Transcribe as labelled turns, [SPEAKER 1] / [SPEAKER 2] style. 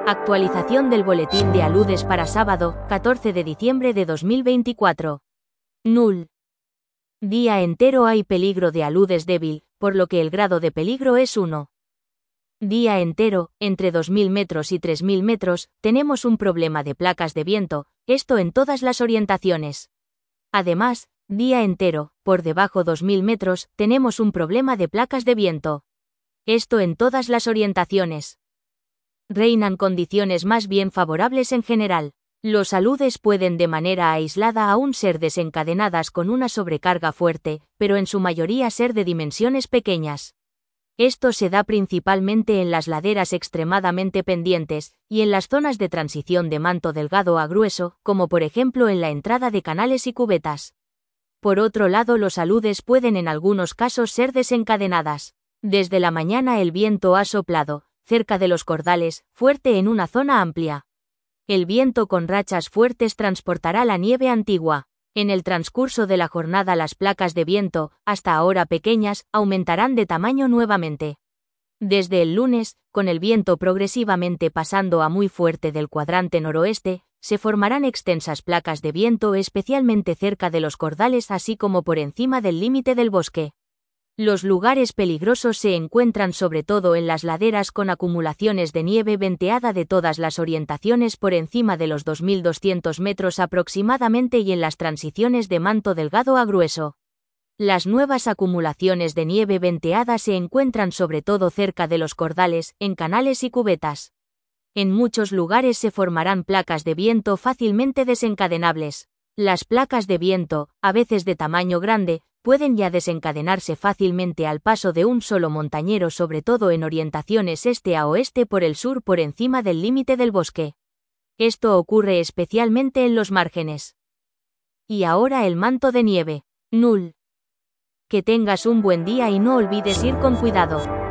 [SPEAKER 1] Actualización del boletín de aludes para sábado, 14 de diciembre de 2024. Null. Día entero hay peligro de aludes débil, por lo que el grado de peligro es 1. Día entero, entre 2000 metros y 3000 metros, tenemos un problema de placas de viento, esto en todas las orientaciones. Además, día entero, por debajo 2000 metros, tenemos un problema de placas de viento. Esto en todas las orientaciones. Reinan condiciones más bien favorables en general. Los aludes pueden de manera aislada aún ser desencadenadas con una sobrecarga fuerte, pero en su mayoría ser de dimensiones pequeñas. Esto se da principalmente en las laderas extremadamente pendientes, y en las zonas de transición de manto delgado a grueso, como por ejemplo en la entrada de canales y cubetas. Por otro lado, los aludes pueden en algunos casos ser desencadenadas. Desde la mañana el viento ha soplado, cerca de los cordales, fuerte en una zona amplia. El viento con rachas fuertes transportará la nieve antigua. En el transcurso de la jornada las placas de viento, hasta ahora pequeñas, aumentarán de tamaño nuevamente. Desde el lunes, con el viento progresivamente pasando a muy fuerte del cuadrante noroeste, se formarán extensas placas de viento especialmente cerca de los cordales así como por encima del límite del bosque. Los lugares peligrosos se encuentran sobre todo en las laderas con acumulaciones de nieve venteada de todas las orientaciones por encima de los 2200 metros aproximadamente y en las transiciones de manto delgado a grueso. Las nuevas acumulaciones de nieve venteada se encuentran sobre todo cerca de los cordales, en canales y cubetas. En muchos lugares se formarán placas de viento fácilmente desencadenables. Las placas de viento, a veces de tamaño grande, pueden ya desencadenarse fácilmente al paso de un solo montañero, sobre todo en orientaciones este a oeste por el sur por encima del límite del bosque. Esto ocurre especialmente en los márgenes. Y ahora el manto de nieve. Null. Que tengas un buen día y no olvides ir con cuidado.